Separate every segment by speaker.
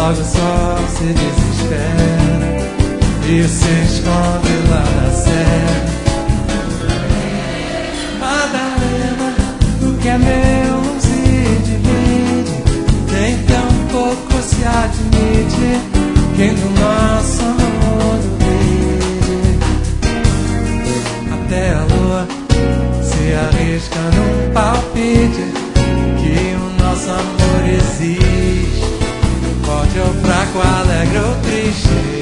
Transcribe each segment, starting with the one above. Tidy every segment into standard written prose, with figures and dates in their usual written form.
Speaker 1: logo só se desespera e se esconde lá na serra. Madalena, o que é meu não se divide, nem tão pouco se admite, quem do nosso amor vive. Até a lua se arrisca num palpite que o nosso amor existe, forte ou fraco, alegre ou triste.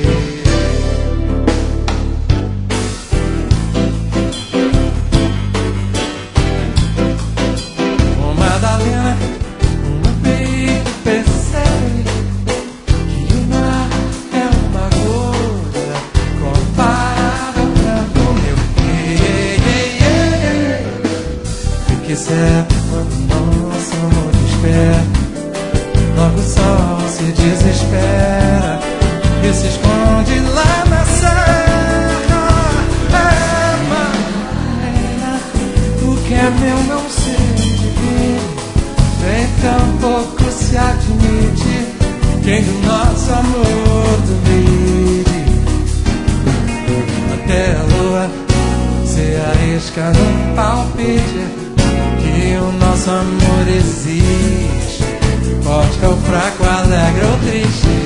Speaker 1: Madalena, o meu peito percebe que o mar é uma gota comparável ao meu. Fique certo quando nosso amor espera, logo o sol se desespera e se esconde lá na serra. Madalena, o que é meu não sei, nem tão pouco se admite, quem do nosso amor duvide. Até a lua se arrisca num palpite que o nosso amor existe, forte ou fraco, alegre ou triste.